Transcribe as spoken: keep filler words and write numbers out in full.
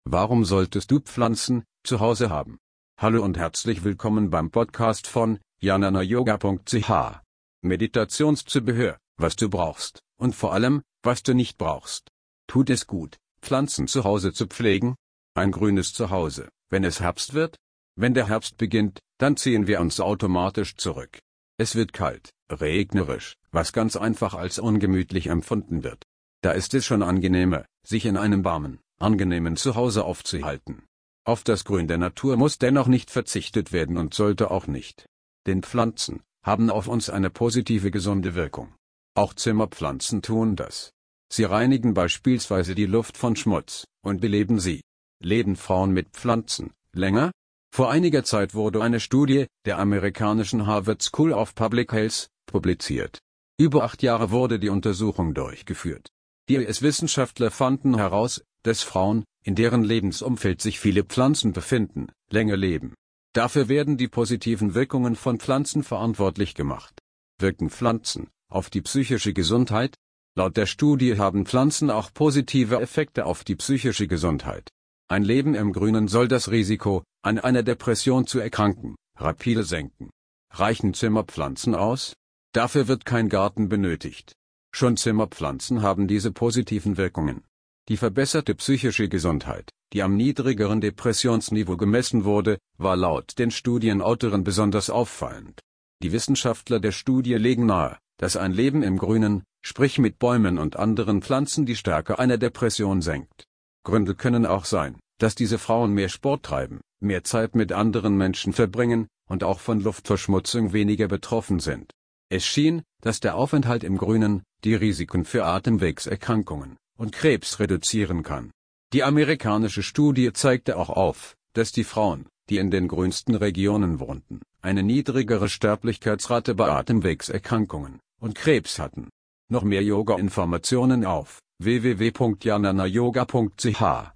Warum solltest du Pflanzen zu Hause haben? Hallo und herzlich willkommen beim Podcast von jnana yoga punkt c h. Meditationszubehör, was du brauchst, und vor allem, was du nicht brauchst. Tut es gut, Pflanzen zu Hause zu pflegen? Ein grünes Zuhause, wenn es Herbst wird? Wenn der Herbst beginnt, dann ziehen wir uns automatisch zurück. Es wird kalt, regnerisch, was ganz einfach als ungemütlich empfunden wird. Da ist es schon angenehmer, sich in einem warmen, angenehmen Zuhause aufzuhalten. Auf das Grün der Natur muss dennoch nicht verzichtet werden und sollte auch nicht. Denn Pflanzen haben auf uns eine positive gesunde Wirkung. Auch Zimmerpflanzen tun das. Sie reinigen beispielsweise die Luft von Schmutz und beleben sie. Leben Frauen mit Pflanzen länger? Vor einiger Zeit wurde eine Studie der amerikanischen Harvard School of Public Health publiziert. Über acht Jahre wurde die Untersuchung durchgeführt. Die U S-Wissenschaftler fanden heraus, dass Frauen, in deren Lebensumfeld sich viele Pflanzen befinden, länger leben. Dafür werden die positiven Wirkungen von Pflanzen verantwortlich gemacht. Wirken Pflanzen auf die psychische Gesundheit? Laut der Studie haben Pflanzen auch positive Effekte auf die psychische Gesundheit. Ein Leben im Grünen soll das Risiko, an einer Depression zu erkranken, rapide senken. Reichen Zimmerpflanzen aus? Dafür wird kein Garten benötigt. Schon Zimmerpflanzen haben diese positiven Wirkungen. Die verbesserte psychische Gesundheit, die am niedrigeren Depressionsniveau gemessen wurde, war laut den Studienautoren besonders auffallend. Die Wissenschaftler der Studie legen nahe, dass ein Leben im Grünen, sprich mit Bäumen und anderen Pflanzen, die Stärke einer Depression senkt. Gründe können auch sein, dass diese Frauen mehr Sport treiben, mehr Zeit mit anderen Menschen verbringen und auch von Luftverschmutzung weniger betroffen sind. Es schien, dass der Aufenthalt im Grünen die Risiken für Atemwegserkrankungen und Krebs reduzieren kann. Die amerikanische Studie zeigte auch auf, dass die Frauen, die in den grünsten Regionen wohnten, eine niedrigere Sterblichkeitsrate bei Atemwegserkrankungen und Krebs hatten. Noch mehr Yoga-Informationen auf w w w punkt jnana yoga punkt c h.